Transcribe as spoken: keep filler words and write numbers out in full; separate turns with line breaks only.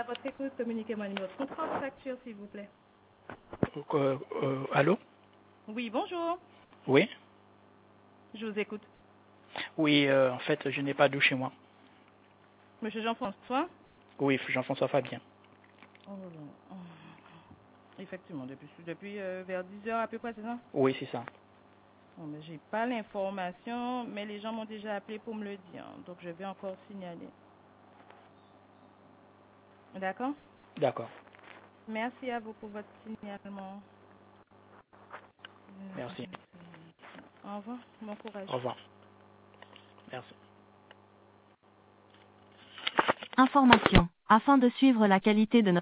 à votre écoute. Communiquez-moi le numéro de contrat de facture, s'il vous plaît.
Euh, euh, allô?
Oui, bonjour.
Oui?
Je vous écoute.
Oui, euh, en fait, je n'ai pas d'eau chez moi.
Monsieur Jean-François?
Oui, Jean-François Fabien.
Oh, oh. Effectivement, depuis, depuis euh, vers dix heures à peu près, c'est ça?
Oui, c'est ça.
Bon, mais j'ai pas l'information, mais les gens m'ont déjà appelé pour me le dire. Donc, je vais encore signaler. D'accord?
D'accord.
Merci à vous pour votre signalement.
Merci.
Au revoir. Bon courage.
Au revoir. Merci.
Information. Afin de suivre la qualité de notre